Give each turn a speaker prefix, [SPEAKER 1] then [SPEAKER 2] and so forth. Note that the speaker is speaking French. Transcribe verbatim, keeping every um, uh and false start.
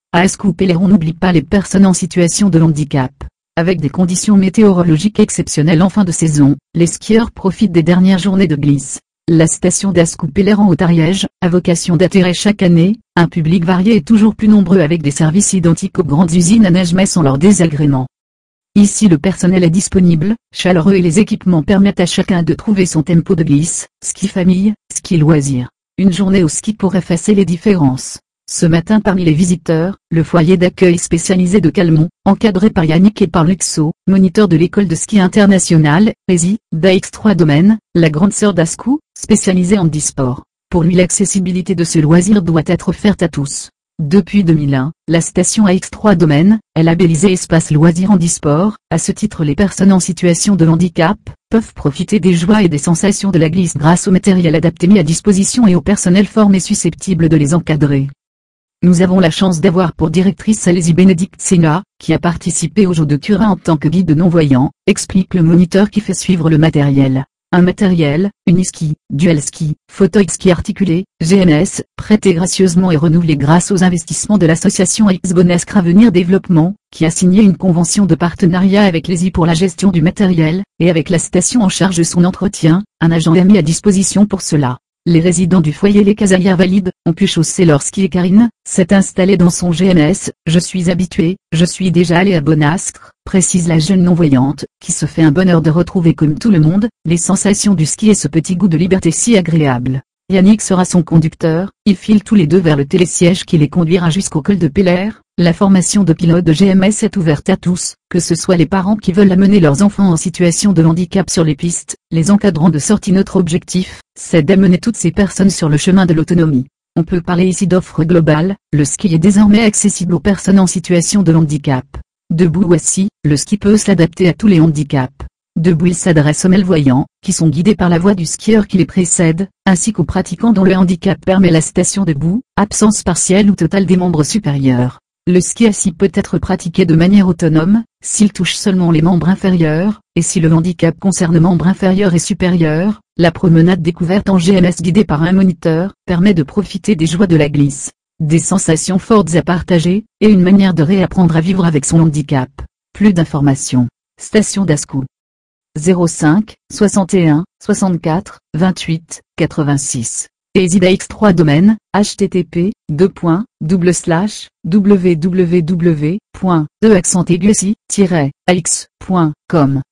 [SPEAKER 1] À Ascou-Pelerin, on n'oublie pas les personnes en situation de handicap. Avec des conditions météorologiques exceptionnelles en fin de saison, les skieurs profitent des dernières journées de glisse. La station d'Ascou-Pelerin au Ariège a vocation d'attirer chaque année un public varié et toujours plus nombreux avec des services identiques aux grandes usines à neige mais sans leur désagrément. Ici le personnel est disponible, chaleureux et les équipements permettent à chacun de trouver son tempo de glisse, ski famille, ski loisir. Une journée au ski pour effacer les différences. Ce matin parmi les visiteurs, le foyer d'accueil spécialisé de Calmont, encadré par Yannick et par Luxo, moniteur de l'école de ski internationale, Rési, d'A X trois Domaines, la grande sœur d'Ascou, spécialisée en handisport. Pour lui l'accessibilité de ce loisir doit être offerte à tous. Depuis deux mille un, la station A X trois Domaines est labellisée Espace Loisirs Handisport. À ce titre les personnes en situation de handicap peuvent profiter des joies et des sensations de la glisse grâce au matériel adapté mis à disposition et au personnel formé susceptible de les encadrer. Nous avons la chance d'avoir pour directrice Alésie Benedictsina, qui a participé au Jeu de Turin en tant que guide non-voyant, explique le moniteur qui fait suivre le matériel. Un matériel, uniski, dual ski, fauteuil ski articulé, G N S, prêté gracieusement et renouvelé grâce aux investissements de l'association X-Bonesque Avenir Développement, qui a signé une convention de partenariat avec l'Alésie pour la gestion du matériel, et avec la station en charge de son entretien, un agent a mis à disposition pour cela. Les résidents du foyer Les Casaillères Valides ont pu chausser leur ski et Karine s'est installée dans son G N S. Je suis habituée, je suis déjà allée à Bonastre, précise la jeune non-voyante, qui se fait un bonheur de retrouver comme tout le monde, les sensations du ski et ce petit goût de liberté si agréable. Yannick sera son conducteur, ils filent tous les deux vers le télésiège qui les conduira jusqu'au col de Pelerin. La formation de pilote de G M S est ouverte à tous, que ce soit les parents qui veulent amener leurs enfants en situation de handicap sur les pistes, les encadrants de sortie. Notre objectif, c'est d'amener toutes ces personnes sur le chemin de l'autonomie. On peut parler ici d'offre globale, le ski est désormais accessible aux personnes en situation de handicap. Debout ou assis, le ski peut s'adapter à tous les handicaps. Debout il s'adresse aux malvoyants, qui sont guidés par la voix du skieur qui les précède, ainsi qu'aux pratiquants dont le handicap permet la station debout, absence partielle ou totale des membres supérieurs. Le ski assis peut être pratiqué de manière autonome, s'il touche seulement les membres inférieurs, et si le handicap concerne membres inférieurs et supérieurs, la promenade découverte en G M S guidée par un moniteur, permet de profiter des joies de la glisse, des sensations fortes à partager, et une manière de réapprendre à vivre avec son handicap. Plus d'informations. Station d'Ascou. zéro cinq, soixante et un, soixante-quatre, vingt-huit, quatre-vingt-six. Et A X trois Domaines, H T T P, deux points, double slash, w w w point e accent aigu tiret a x point com.